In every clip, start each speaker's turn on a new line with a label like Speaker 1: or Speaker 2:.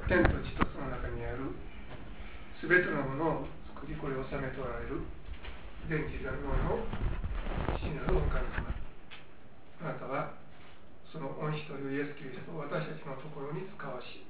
Speaker 1: 天と地とその中にあるすべてのものを作り、これを治めておられる全知全能の父なる御神様、あなたはその御子というイエス・キリストを私たちのところに使わし、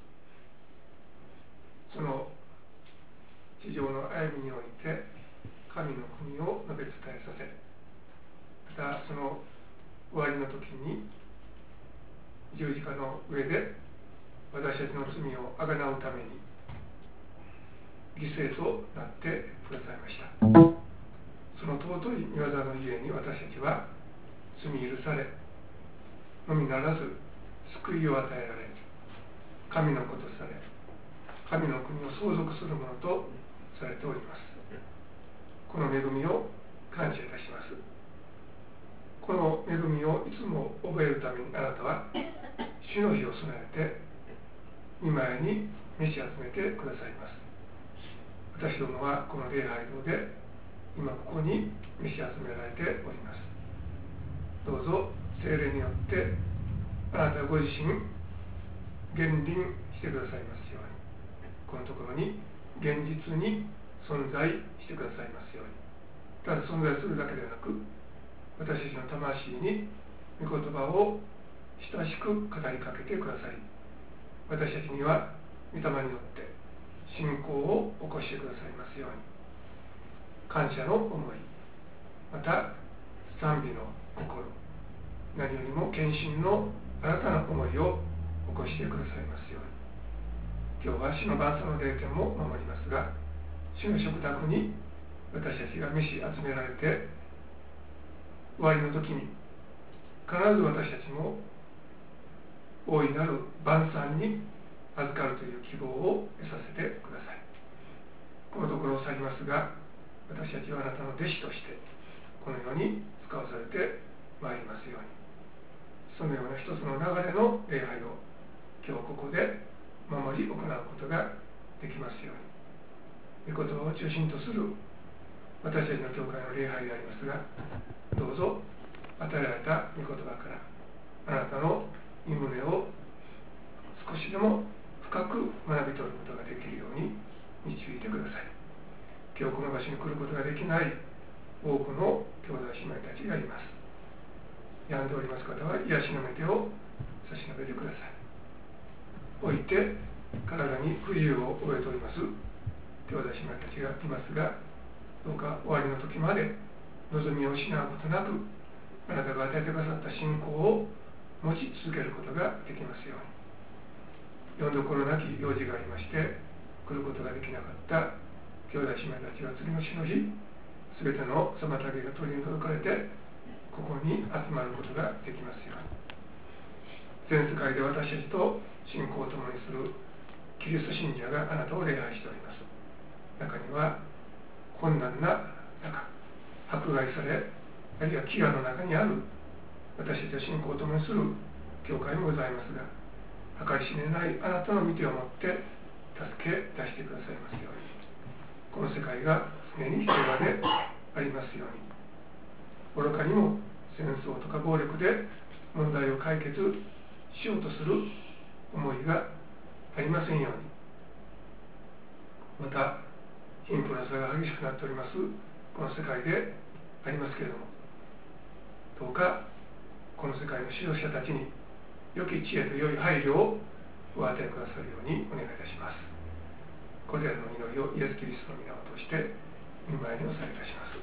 Speaker 1: その地上の歩みにおいて神の国を述べ伝えさせ、またその終わりの時に十字架の上で私たちの罪をあがなうために犠牲となってくださいました。その尊い御業のゆえに私たちは罪許されのみならず救いを与えられ、神の子とされ、神の国を相続するものとされております。この恵みを感謝いたします。この恵みをいつも覚えるためにあなたは主の日を備えて御前に召し集めてくださいます。私どもはこの礼拝堂で今ここに召し集められております。どうぞ聖霊によってあなたご自身現臨してくださいますように、このところに現実に存在してくださいますように。ただ存在するだけではなく、私たちの魂に御言葉を親しく語りかけてくださり、私たちには御霊によって信仰を起こしてくださいますように。感謝の思い、また賛美の心、何よりも献身の新たな思いを起こしてくださいますように。今日は主の晩餐の礼典も守りますが、主の食卓に私たちが召し集められて終わりの時に必ず私たちも大いなる晩餐に預かるという希望を得させてください。このところを去りますが、私たちはあなたの弟子としてこのように使わされてまいりますように。そのような一つの流れの礼拝を今日ここで守り行うことができますように。御言葉を中心とする私たちの教会の礼拝でありますが、どうぞ与えられた御言葉からあなたの御胸を少しでも深く学び取ることができるように導いてください。今日この場所に来ることができない多くの兄弟姉妹たちがいます。病んでおります方は癒しの目手を差し伸べてください。おいて体に不自由を覚えております兄弟姉妹たちがいますが、どうか終わりの時まで望みを失うことなく、あなたが与えてくださった信仰を持ち続けることができますように。よんどころなき用事がありまして来ることができなかった兄弟姉妹たちは次の日の日、すべての妨げが取り除かれてここに集まることができますように。全世界で私たちと信仰を共にするキリスト信者があなたを礼拝しております。中には困難な中、迫害され、あるいは飢餓の中にある私たちは信仰を共にする教会もございますが、計り知れないあなたの御手をもって助け出してくださいますように。この世界が常に平和でありますように。愚かにも戦争とか暴力で問題を解決しようとする思いがありませんように。また貧富の差が激しくなっておりますこの世界でありますけれども、どうかこの世界の指導者たちに良き知恵と良い配慮をお与えくださるようにお願いいたします。これらの祈りをイエス・キリストの皆を通して御前におされいたします。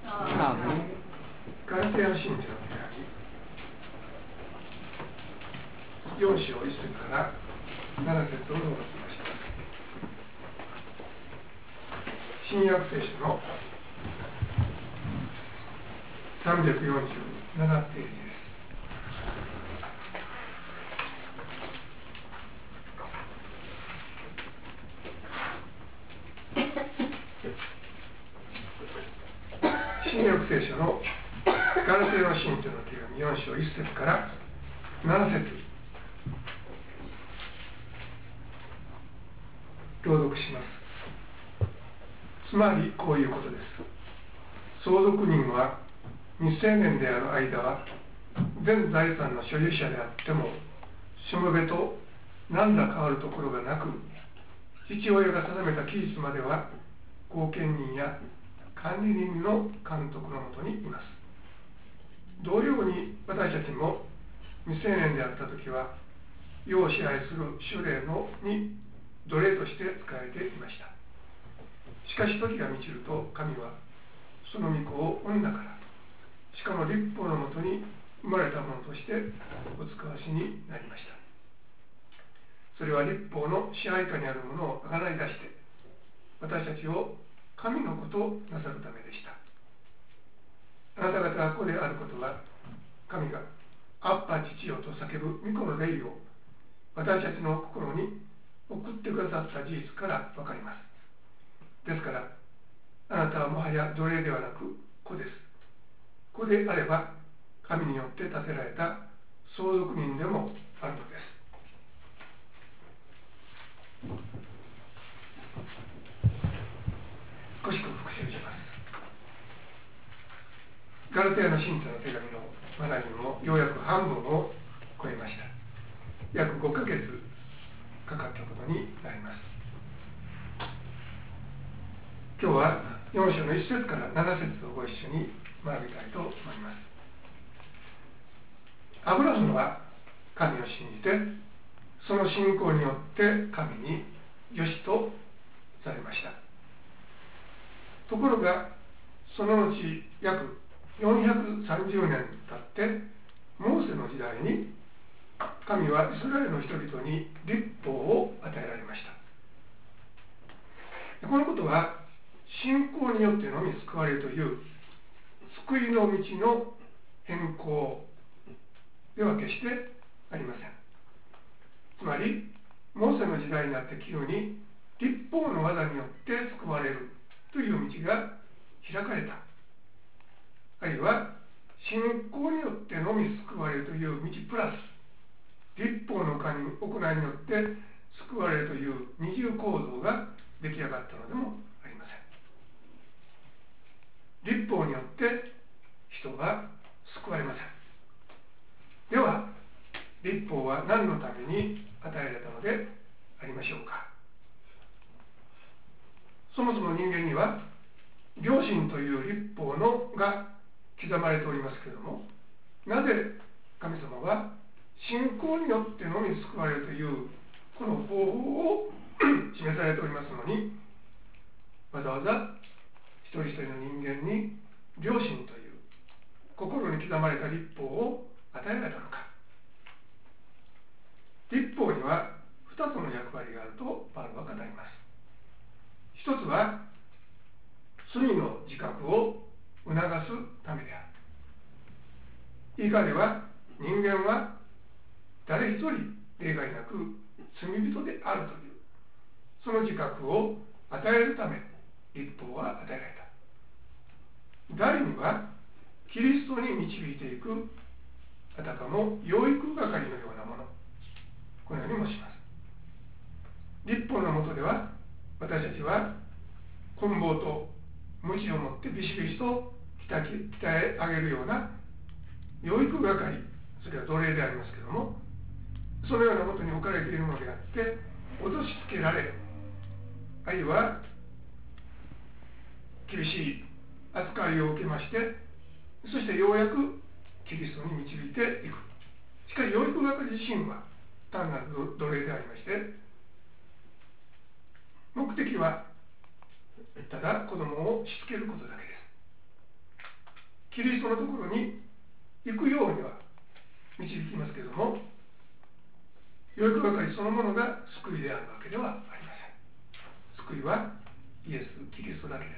Speaker 1: ガラテヤの信者の手紙4章1節から7節を述べていました。新約聖書の347ページです。新約聖書のガラテヤの信徒の手紙4章1節から7節朗読します。つまりこういうことです。相続人は未成年である間は全財産の所有者であってもしもべと何ら変わるところがなく、 父親が定めた期日までは後見人や管理人の監督のもとにいます。同様に私たちも未成年であったときは世を支配する主霊に奴隷として仕えていました。しかし時が満ちると神はその御子を産んだから、しかも律法のもとに生まれたものとしてお使わしになりました。それは律法の支配下にあるものを贖い出して私たちを神の子となさるためでした。あなた方が子であることは、神がアッパ父よと叫ぶ御子の霊を私たちの心に送ってくださった事実から分かります。ですから、あなたはもはや奴隷ではなく子です。子であれば、神によって建てられた相続人でもあるのです。少し復習します。ガラテヤの信徒の手紙の学びもようやく半分を超えました。約5ヶ月かかったことになります。今日は4章の1節から7節をご一緒に学びたいと思います。アブラハムは神を信じて、その信仰によって神によしとされました。ところが、その後約430年経ってモーセの時代に神はイスラエルの人々に律法を与えられました。このことは信仰によってのみ救われるという救いの道の変更では決してありません。つまりモーセの時代になって急に律法の技によって救われるという道が開かれた、あるいは信仰によってのみ救われるという道プラス律法の行いによって救われるという二重構造が出来上がったのでもありません。律法によって人は救われません。では律法は何のために与えられたのでありましょうか。そもそも人間には良心という律法が刻まれておりますけれども、なぜ神様は信仰によってのみ救われるというこの方法を示されておりますのに、わざわざ一人一人の人間に良心という心に刻まれた律法を与えられたのか。律法には2つの役割があるとパウロは語ります。一つは罪の自覚を促すためである。言い換えれば、人間は誰一人例外なく罪人であるというその自覚を与えるため律法は与えられた。第二はキリストに導いていくあたかも養育係のようなもの、このようにもします。律法の下では私たちは棍棒と鞭を持ってビシビシと鍛え上げるような養育係、それは奴隷でありますけれども、そのようなことに置かれているのであって、脅しつけられ、あるいは厳しい扱いを受けまして、そしてようやくキリストに導いていく。しかし養育係自身は単なる奴隷でありまして、目的はただ子供をしつけることだけです。キリストのところに行くようには導きますけれども、養育係そのものが救いであるわけではありません。救いはイエス・キリストだけです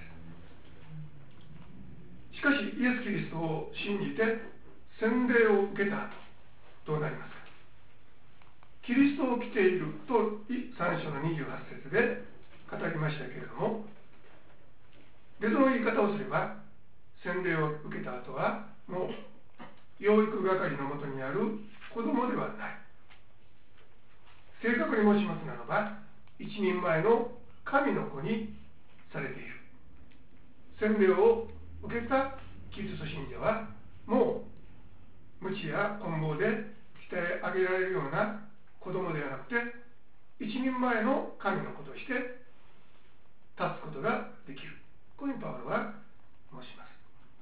Speaker 1: 。しかしイエス・キリストを信じて洗礼を受けた後どうなりますか。キリストを着ていると3章の28節で語りましたけれども、別の言い方をすれば、洗礼を受けた後はもう養育係のもとにある子供ではない。正確に申しますならば、一人前の神の子にされている。洗礼を受けたキリスト信者はもう鞭や棍棒で鍛え上げられるような子供ではなくて、 一人前の神の子として立つことができる。こういうふうにパウロは申します。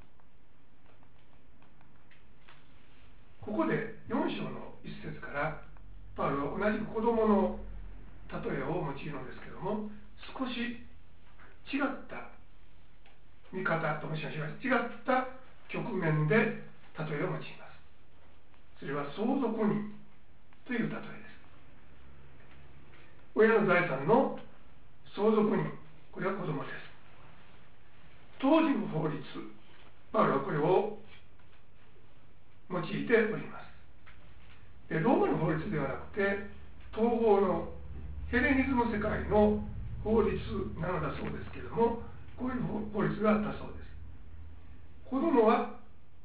Speaker 1: ここで4章の一節からパウロは同じく子供の例えを用いるのですけども、少し違った見方ともしましょう。違った局面で例えを用います。それは相続人という例えです。親の財産の相続人、これは子供です。当時の法律、パウロはこれを用いております。で、ローマの法律ではなくて、東方のヘレニズム世界の法律なのだそうですけれども、こういう法律があったそうです。子供は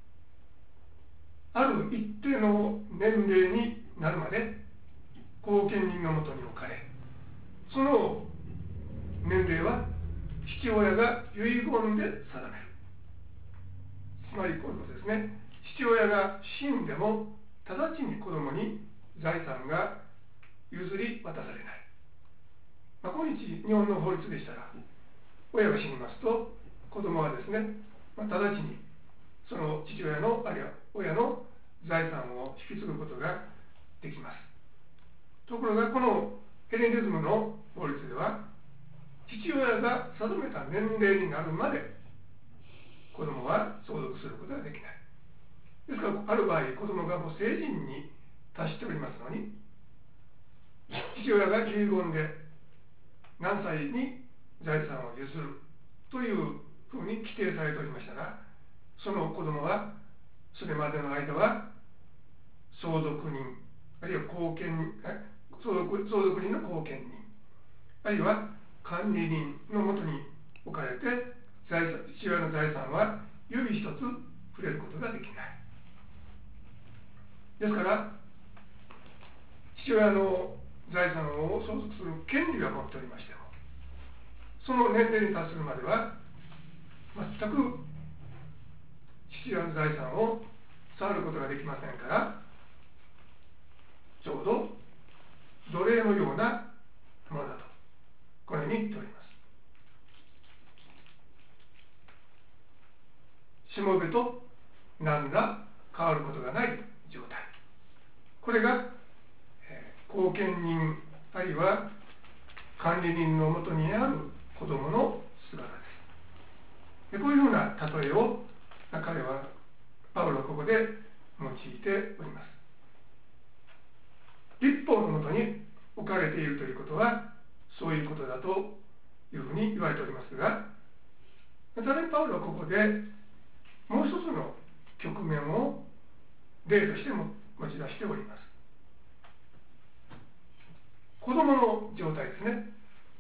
Speaker 1: ある一定の年齢になるまで後見人のもとに置かれ、その年齢は父親が遺言で定める。つまりこういうことですね。父親が死んでも直ちに子供に財産が譲り渡されない。今日本の法律でしたら、親が死にますと子供はですね、直ちにその父親のあるいは親の財産を引き継ぐことができます。ところがこのヘレニズムの法律では、父親が定めた年齢になるまで子供は相続することができない。ですからある場合、子供がもう成人に達しておりますのに、父親が遺言で何歳に財産を譲るというふうに規定されておりましたが、その子供はそれまでの間は相続人、あるいは後見人、相続人の後見人、あるいは管理人のもとに置かれて、父親の財産は指一つ触れることができない。ですから父親の財産を相続する権利は持っておりましても、その年齢に達するまでは全く父親の財産を触ることができませんから、ちょうど奴隷のようなものだと、このように言っております。しもべと何ら変わることがない状態。これが、後見人あるいは管理人のもとにある子供の姿です。で、こういうふうな例えを彼はパウロはここで用いております。律法のもとに置かれているということはそういうことだというふうに言われておりますが、さらにパウロはここでもう一つの局面を例としても持ち出しております。子供の状態ですね。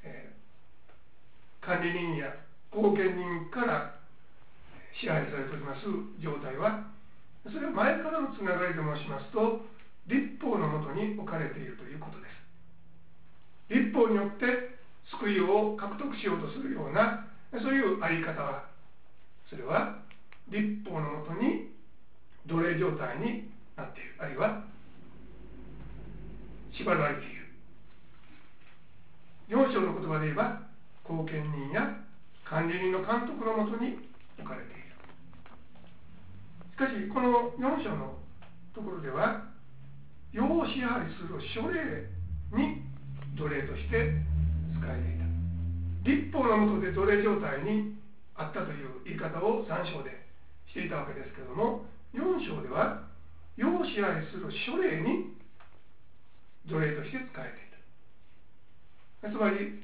Speaker 1: 管理人や後見人から支配されております状態は、それは前からのつながりと申しますと、律法のもとに置かれているということです。律法によって救いを獲得しようとするような、そういうあり方は、それは律法のもとに奴隷状態になっている、あるいは縛られている。4章の言葉で言えば、後見人や管理人の監督のもとに置かれている。しかしこの4章のところでは、世を支配する書類に奴隷として使えていた。律法のもとで奴隷状態にあったという言い方を3章でしていたわけですけれども、4章では世を支配する書類に奴隷として使えていた。つまり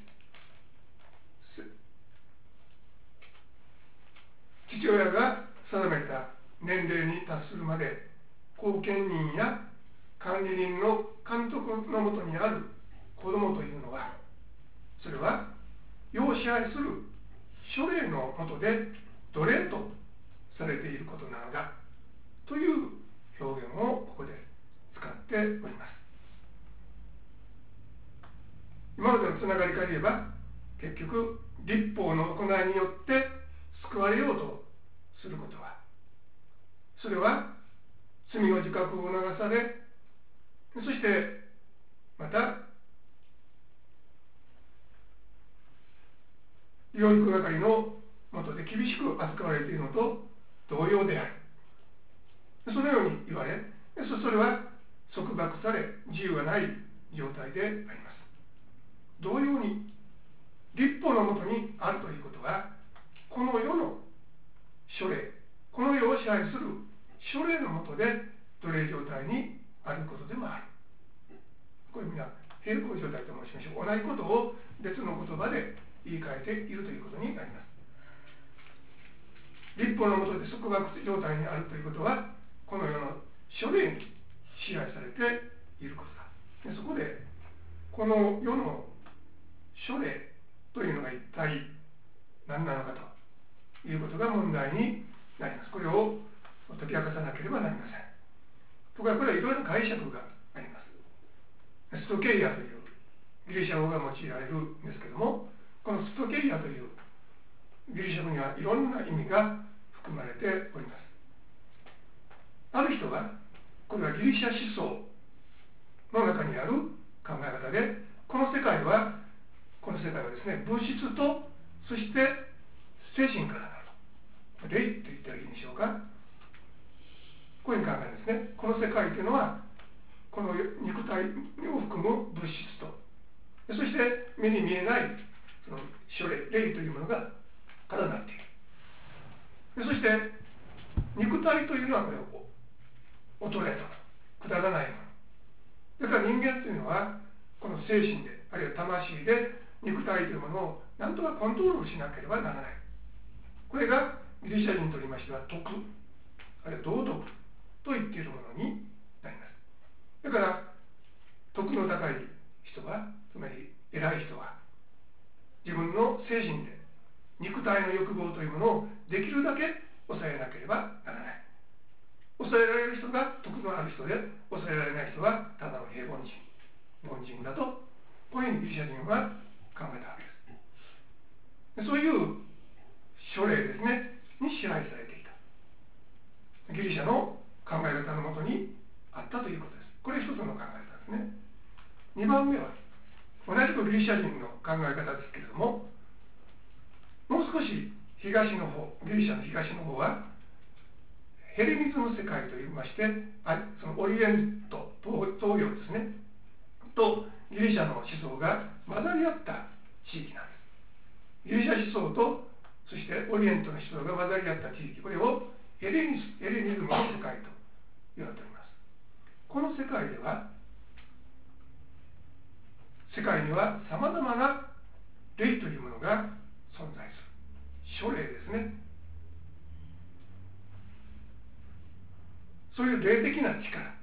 Speaker 1: 父親が定めた年齢に達するまで後見人や管理人の監督のもとにある子供というのは、それは世を支配する書類のもとで奴隷とされていることなのだという表現をここで使っております。今までのつながりから言えば、結局律法の行いによって救われようとすることは、それは罪の自覚を促され、そしてまた養育係の下で厳しく扱われているのと同様である。そのように言われ、それは束縛され自由がない状態であります。同様に律法のもとにあるということは、この世の書類、この世を支配する書類のもとで奴隷状態にあることでもある。これみんな並行状態と申しましょう。同じことを別の言葉で言い換えているということになります。律法のもとで束縛状態にあるということは、この世の書類に支配されていることだ。でそこでこの世の書類というのが一体何なのかということが問題になります。これを解き明かさなければなりません。ところがこれはいろいろな解釈があります。ストケイアというギリシャ語が用いられるんですけども、このストケイアというギリシャ語にはいろんな意味が含まれております。ある人はこれはギリシャ思想の中にある考え方で、この世界はですね、物質とそして精神からなる、霊と言ったらいいんでしょうか。こういうふうに考えるんですね。この世界というのはこの肉体を含む物質と、そして目に見えないその書類、霊というものが絡なっている。そして肉体というのはこれ衰えた、くだらないもの。だから人間というのはこの精神で、あるいは魂で肉体というものを何とかコントロールしなければならない。これがギリシャ人といいましては徳、あるいは道徳と言っているものになります。だから徳の高い人は、つまり偉い人は自分の精神で肉体の欲望というものをできるだけ抑えなければならない。抑えられる人が徳のある人で、抑えられない人はただの平凡人、凡人だと、こういうふうにギリシャ人は考えたわけです。そういう書類ですねに支配されていたギリシャの考え方のもとにあったということです。これ一つの考え方ですね。2番目は同じくギリシャ人の考え方ですけれども、もう少し東の方、ギリシャの東の方はヘレニズム世界といいまして、そのオリエント、東洋ですねとギリシャの思想が混ざり合った地域なんです。ギリシャ思想とそしてオリエントの思想が混ざり合った地域、これをヘレニズムの世界と言われております。この世界では世界にはさまざまな霊というものが存在する。書霊ですね。そういう霊的な力、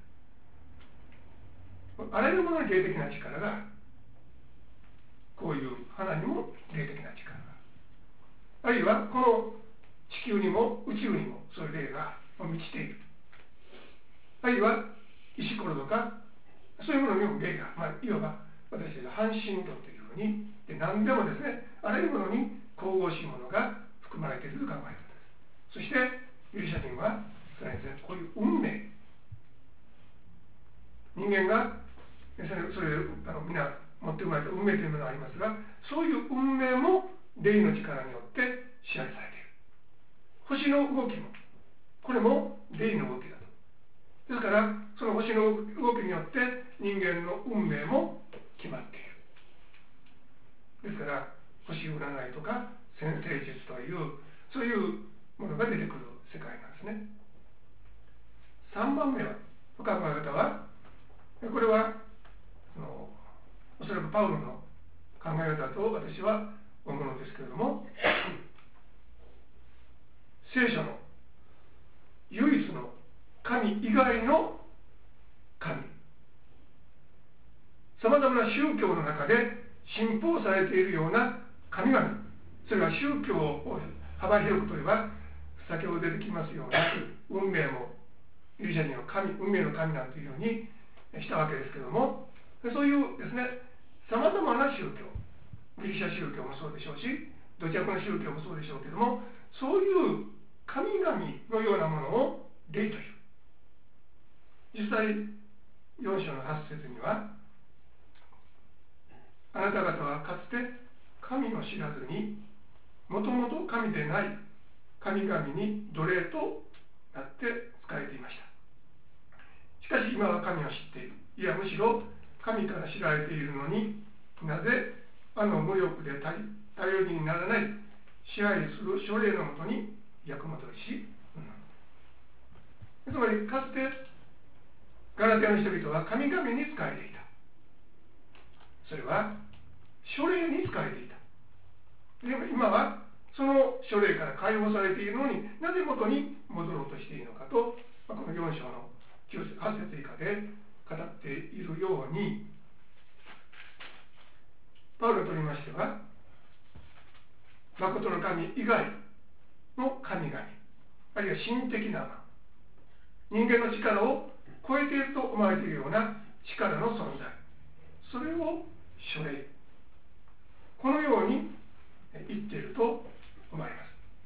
Speaker 1: あらゆるものに霊的な力が、こういう花にも霊的な力が、あるいはこの地球にも宇宙にもそういう霊が満ちている。あるいは石ころとかそういうものにも霊が、いわば私たちは半神論というふうにで、何でもですね、あらゆるものに神々しいものが含まれているという考え方です。そしてギリシャ人はそれですね、こういう運命、人間がそれ皆持って生まれた運命というものがありますが、そういう運命も霊の力によって支配されている。星の動きもこれも霊の動きだと。ですからその星の動きによって人間の運命も決まっている。ですから星占いとか占星術というそういうものが出てくる世界なんですね。3番目は考え方は、これはおそらくパウロの考え方と私は思うのですけれども、聖書の唯一の神以外の神、さまざまな宗教の中で信奉されているような神々、それは宗教を幅広くとれば先ほど出てきますような運命もギリシャ人は運命の神なんていうようにしたわけですけれども、そういうですね、さまざまな宗教、ギリシャ宗教もそうでしょうし、どちらかの宗教もそうでしょうけれども、そういう神々のようなものを霊という。実際4章の8節には、あなた方はかつて神を知らずにもともと神でない神々に奴隷となって仕えていました。しかし今は神を知っている。いやむしろ神から知られているのに、なぜ無力で頼りにならない支配する書類のもとに役戻りし、つまりかつてガラテヤの人々は神々に仕えていた。それは書類に仕えていた。でも今はその書類から解放されているのに、なぜ元に戻ろうとしているのかと、この4章の8節以下で語っているように、パウロといいましては、誠の神以外の神々、あるいは神的な人間の力を超えていると思われているような力の存在、それを書類、このように言っていると思われます。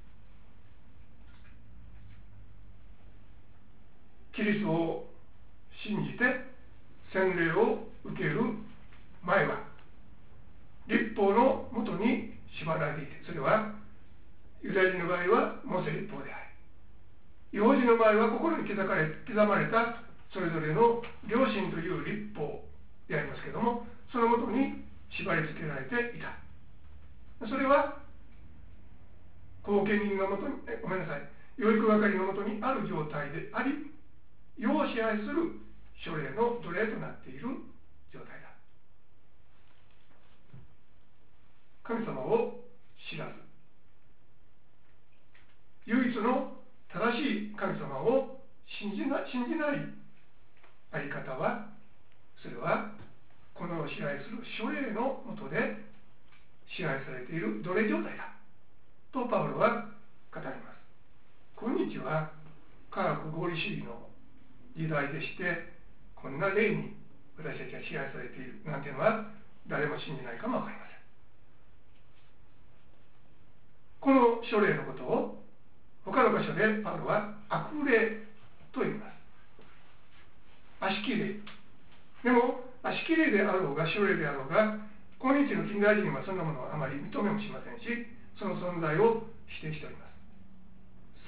Speaker 1: キリストを信じて洗礼を受ける前は律法のもとに縛られていて、それはユダヤ人の場合はモーセ律法であり、違法人の場合は心に刻まれたそれぞれの良心という律法でありますけれども、そのもとに縛り付けられていた。それは後見人のもとに、ごめんなさい、養育係のもとにある状態であり、世を支配する書類の奴隷となっている状態だ。神様を知らず、唯一の正しい神様を信じないあり方は、それはこの支配する書類のもとで支配されている奴隷状態だとパウロは語ります。今日は科学合理主義の時代でして、こんな例に私たちは支配されているなんていうのは誰も信じないかもわかりません。この書類のことを他の箇所でパウロは悪霊と言います。悪しき霊。でも悪しき霊であろうが書類であろうが、今日の近代人はそんなものをあまり認めもしませんし、その存在を否定しております。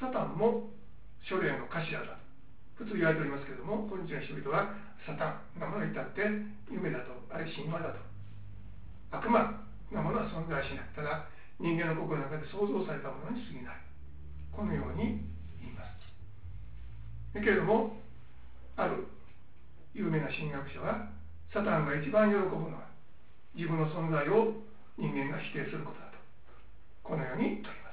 Speaker 1: サタンも書類の頭だ、普通言われておりますけれども、今日の人々はサタンなものに至って夢だと、あるいは神話だと、悪魔なものは存在しない。ただ人間の心の中で創造されたものに過ぎない、このように言います。だけれども、ある有名な神学者は、サタンが一番喜ぶのは自分の存在を人間が否定することだと、このように言っております。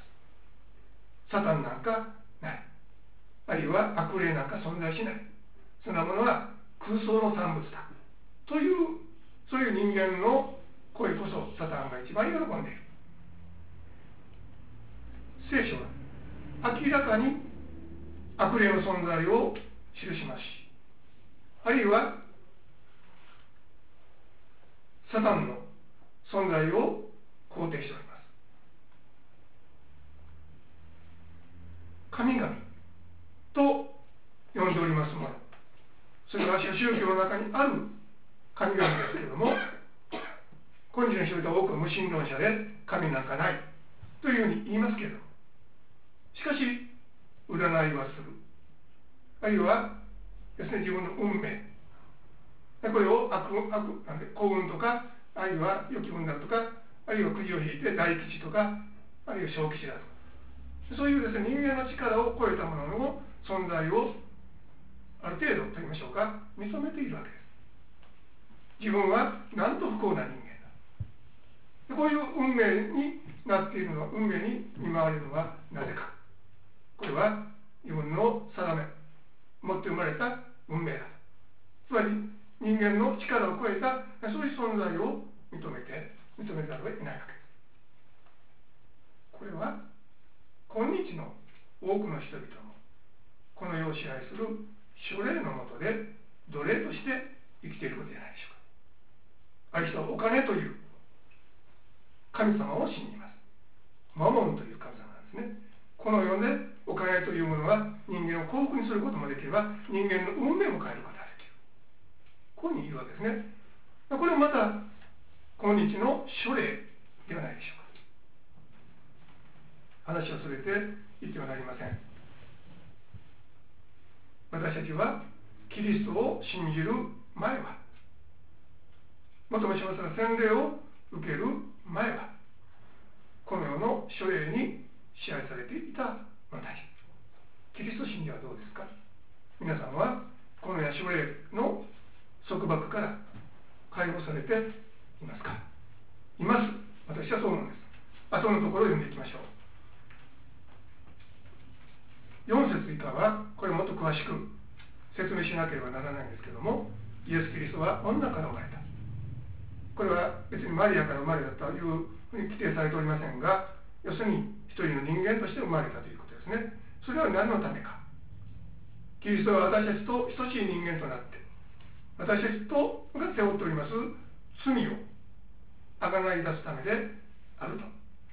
Speaker 1: サタンなんかない、あるいは悪霊なんか存在しない、そんなものは空想の産物だという、そういう人間の声こそサタンが一番喜んでいる。聖書は明らかに悪霊の存在を記しますし、あるいはサタンの存在を肯定しております。神々と呼んでおりますもの、それは諸宗教の中にある神々ですけれども、今日の人々は多く無神論者で神なんかないというふうに言いますけれども、しかし占いはする、あるいはですね、自分の運命、これを幸運とか、あるいは良き運だとか、あるいはくじを引いて大吉とか、あるいは小吉だとか、そういうですね、人間の力を超えたものの存在をある程度と言いましょうか、認めているわけです。自分はなんと不幸な人間だ。こういう運命になっているのは、運命に見舞われるのはなぜか。これは自分の定め、持って生まれた運命だ。つまり人間の力を超えたそういう存在を認めざるを得ないわけです。これは今日の多くの人々もこの世を支配する書類のもとで奴隷として生きていることじゃないでしょうか。ある人はお金という神様を信じます。マモンという神様なんですね。この世でお金というものは人間を幸福にすることもできれば、人間の運命も変えることができる、こういうふうに言うわけですね。これもまた今日の書類ではないでしょうか。 話を全て言ってはなりません。私たちはキリストを信じる前は、もっと申しますが洗礼を受ける前は、この世の諸霊に支配されていた者たち。キリスト信者はどうですか？皆さんはこの世諸霊の束縛から解放されていますか？います。私はそうなんです。後のところを読んでいきましょう。4節以下はこれもっと詳しく説明しなければならないんですけども、イエス・キリストは女から生まれた。これは別にマリアから生まれたというふうに規定されておりませんが、要するに一人の人間として生まれたということですね。それは何のためか。キリストは私たちと等しい人間となって、私たちとが背負っております罪をあがない出すためであると。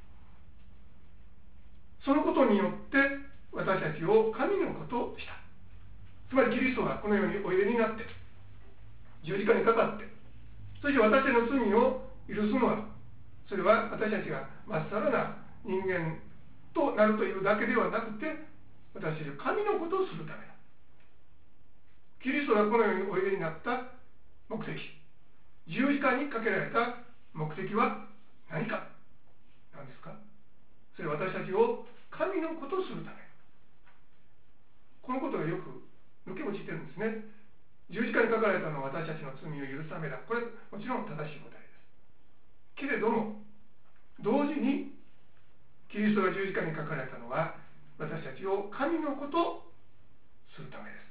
Speaker 1: そのことによって私たちを神の子とした。つまりキリストがこのようにおいでになって十字架にかかって、そして私たちの罪を許すのは、それは私たちがまっさらな人間となるというだけではなくて、私たちを神の子とするためだ。キリストがこのようにおいでになった目的、十字架にかけられた目的は何かなんですか？それは私たちを神の子とするため。このことがよく抜け落ちてるんですね。十字架にかかられたのは私たちの罪を許すためだ。これもちろん正しい答えです。けれども同時にキリストが十字架にかかられたのは私たちを神の子とするためです。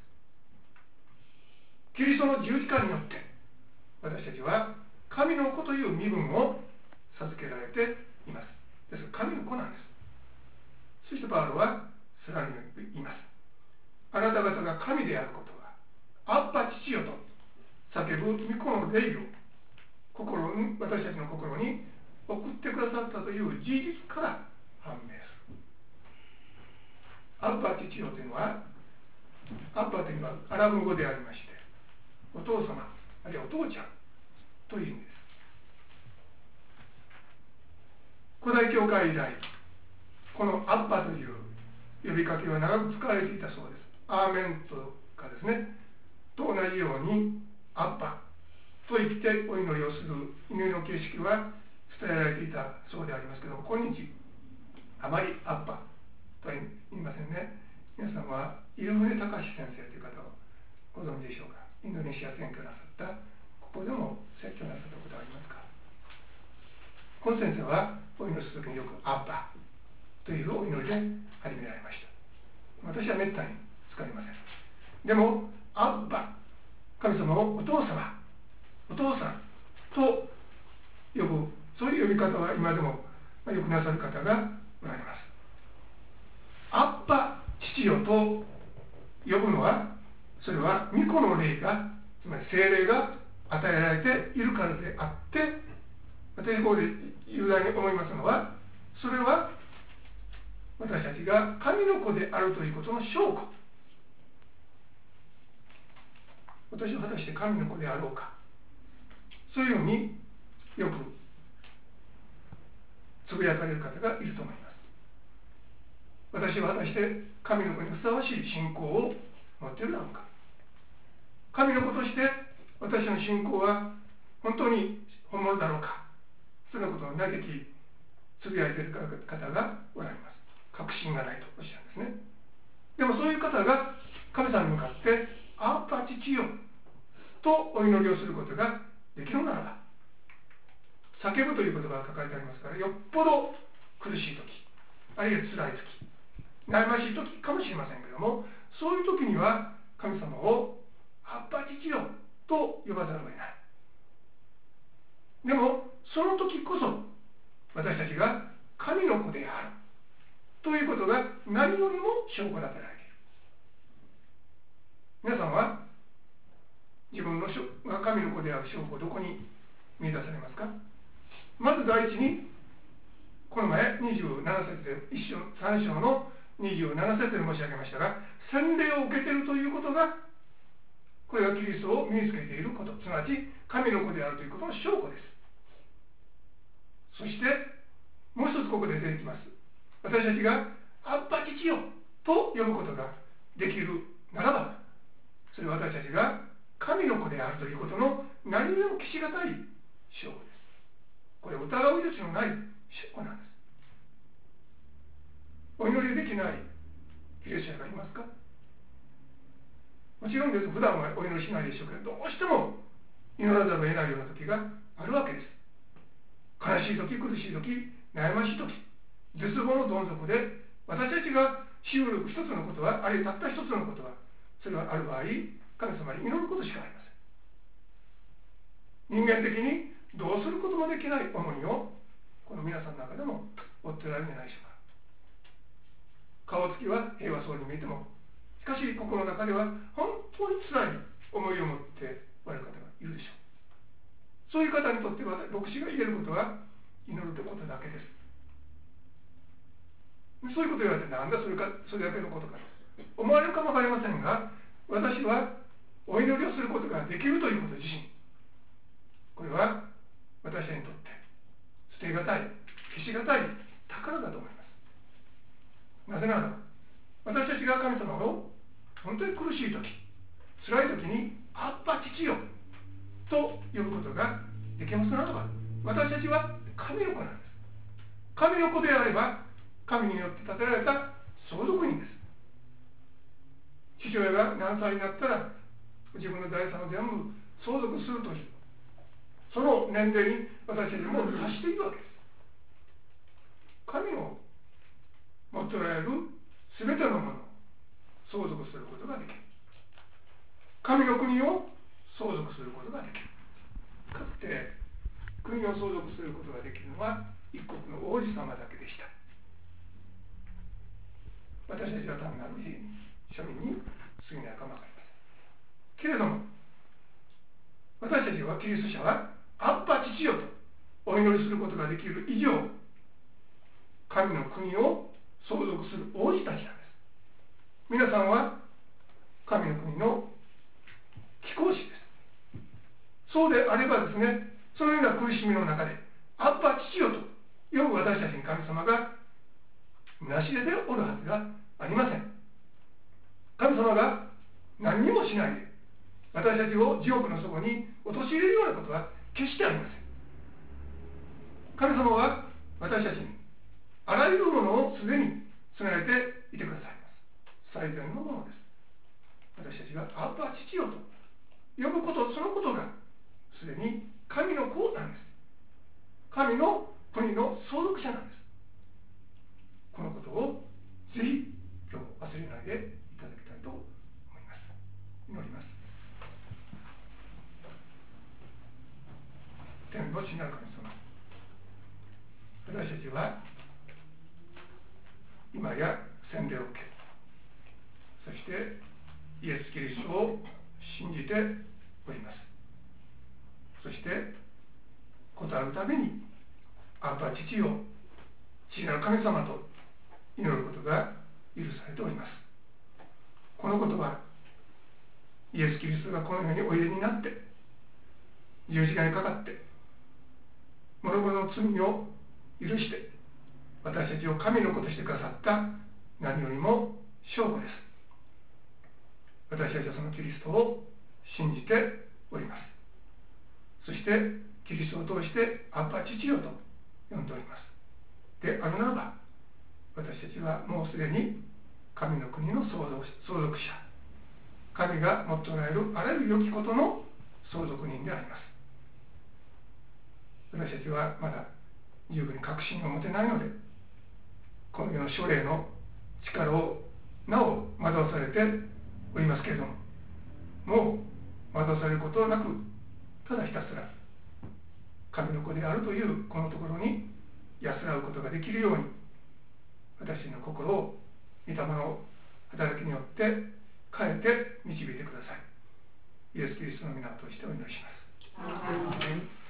Speaker 1: キリストの十字架によって私たちは神の子という身分を授けられています。ですから神の子なんです。そしてパウロはさらに言います。あなた方が神であることはアッパ父よと叫ぶ御子の霊を私たちの心に送ってくださったという事実から判明する。アッパ父よというのは、アッパというのはアラブ語でありまして、お父様あるいはお父ちゃんという意味です。古代教会以来、このアッパという呼びかけは長く使われていたそうです。アーメンとかですねと同じようにアッパと言ってお祈りをする祈りの形式は伝えられていたそうでありますけども、今日あまりアッパとは言いませんね。皆さんは入宗隆先生という方をご存知でしょうか？インドネシア選挙なさった、ここでも説教なさったことはありますか？この先生はお祈りするときによくアッパというお祈りで始められました。私はめったに使いません。でもアッパ、神様をお父様、お父さんと呼ぶ、そういう呼び方は今でもよくなさる方がおられます。アッパ父よと呼ぶのは、それは御子の霊が、つまり聖霊が与えられているからであって、私ここで雄大に思いますのは、それは私たちが神の子であるということの証拠。私は果たして神の子であろうか、そういうふうによくつぶやかれる方がいると思います。私は果たして神の子にふさわしい信仰を持っているだろうか。神の子として私の信仰は本当に本物だろうか。そのことを嘆きつぶやいている方がおられます。確信がないとおっしゃるんですね。でもそういう方が神様に向かってアッパ父よとお祈りをすることができるならば、叫ぶという言葉が書かれてありますから、よっぽど苦しい時、あるいは辛い時、悩ましい時かもしれませんけれども、そういう時には神様をアッパ父よと呼ばざるを得ない。でもその時こそ私たちが神の子であるということが何よりも証拠立てられている。皆さんは自分のが神の子である証拠をどこに見出されますか？まず第一に、この前27節で3章の27節で申し上げましたが、洗礼を受けているということが、これがキリストを身につけていること、すなわち神の子であるということの証拠です。そしてもう一つここで出てきます。 私たちがアッパ父よと呼ぶことができるならば、それは私たちが神の子であるということの何にも消しがたい証拠です。これ疑う余地のない証拠なんです。お祈りできないキリスト者がいますか？もちろんです。普段はお祈りしないでしょうけど、どうしても祈らざるを得ないような時があるわけです。悲しい時、苦しい時、悩ましい時、絶望のどん底で私たちがしうる一つのことは、あるいはたった一つのことは、それはある場合、神様に祈ることしかありません。人間的にどうすることもできない重荷をこの皆さんの中でも負っておられるんじゃないでしょうか。顔つきは平和そうに見えても、しかし心の中では本当につらい思いを持っておられる方がいるでしょう。そういう方にとっては牧師が言えることは祈るということだけです。そういうことを言われて、なんだそれだけのことかと思われるかもわかりませんが、私はお祈りをすることができるということ自身、これは私たちにとって捨てがたい、消しがたい宝だと思います。なぜならば、私たちが神様を本当に苦しい時、辛い時にアッパ父よと呼ぶことができますならば、私たちは神の子なんです。神の子であれば、神によって建てられた相続人です。父親が何歳になったら自分の財産を全部相続するという、その年齢に私たちも達しているわけです。神の持っておられる全てのものを相続することができる。神の国を相続することができる。かつて国を相続することができるのは一国の王子様だけでした。私たちは単なる庶民に過ぎないかもわかりませんけれども、私たちはキリスト者はアッパ父よとお祈りすることができる以上、神の国を相続する王子たちなんです。皆さんは神の国の貴公子です。そうであればですね、そのような苦しみの中でアッパ父よと呼ぶ私たちに神様がなし得ておるはずがありません。神様が何にもしないで私たちを地獄の底に陥れるようなことは決してありません。神様は私たちにあらゆるものをすでに備えていてくださいます。最善のものです。私たちがアッパ父よと呼ぶこと、そのことがすでに神の子なんです。神の国の相続者なんです。このことをぜひ今日忘れないでいただきたいと思います。祈ります。天の父なる神様、私たちは今や洗礼を受け、そしてイエス・キリストを信じております。そしてことあるたびにアッパ父よ、父なる神様と祈ることが許されております。このことはイエス・キリストがこの世においでになって十字架にかかって諸々の罪を許して私たちを神の子としてくださった何よりも証拠です。私たちはそのキリストを信じております。そしてキリストを通してアッパ父よと呼んでおります。であるならば、私たちはもうすでに神の国の相続者、神が持っておられるあらゆる良きことの相続人であります。私たちはまだ十分に確信を持てないので、この世の書類の力をなお惑わされておりますけれども、もう惑わされることなく、ただひたすら神の子であるというこのところに安らぐことができるように、私の心を御霊の働きによって変えて導いてください。イエス・キリストの皆を通してお祈りします。